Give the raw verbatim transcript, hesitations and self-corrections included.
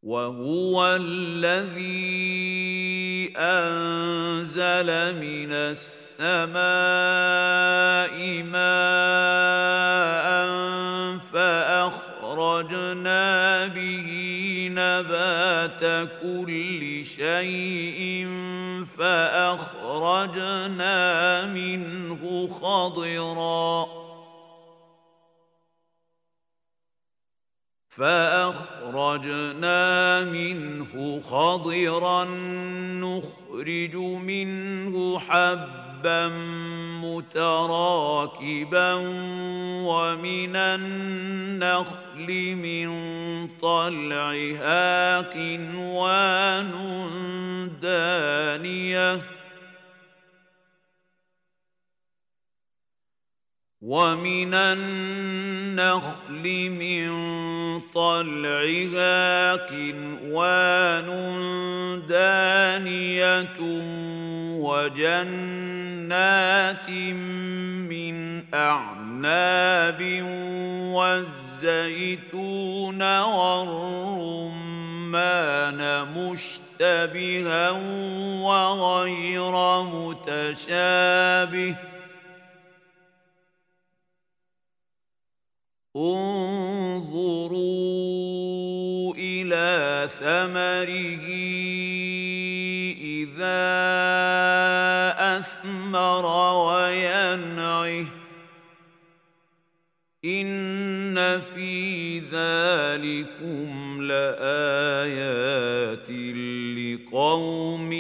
وهو الذي أنزل من السماء ماء فأخرجنا به نبات كل شيء فأخرجنا منه خضراً فأخرجنا منه خضرا نخرج منه حبا متراكبا ومن النخل من طلعها قنوان دانية ومن النخل من طلعها قنوان دانية وجنات من أعناب والزيتون والرمان مشتبها وغير متشابه انظروا إلى ثمره إذا أثمر وينعه إن في ذلكم لآيات لقوم